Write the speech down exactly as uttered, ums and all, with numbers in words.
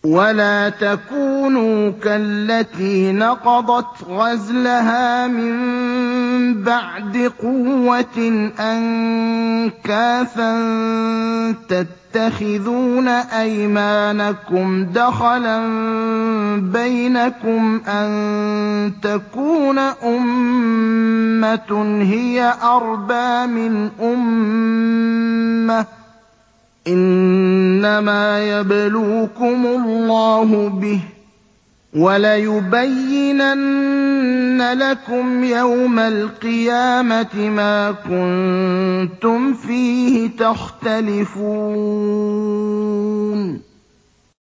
وَلَا تَكُونُوا كَالَّتِي نَقَضَتْ غَزْلَهَا مِن بَعْدِ قُوَّةٍ أَنكَاثًا تَتَّخِذُونَ أَيْمَانَكُمْ دَخَلًا بَيْنَكُمْ أَن تَكُونَ أُمَّةٌ هِيَ أَرْبَىٰ مِنْ أُمَّةٍ ۚ إِنَّمَا يَبْلُوكُمُ اللَّهُ بِهِ ۚ وَلَيُبَيِّنَنَّ لَكُمْ يَوْمَ الْقِيَامَةِ مَا كُنتُمْ فِيهِ تَخْتَلِفُونَ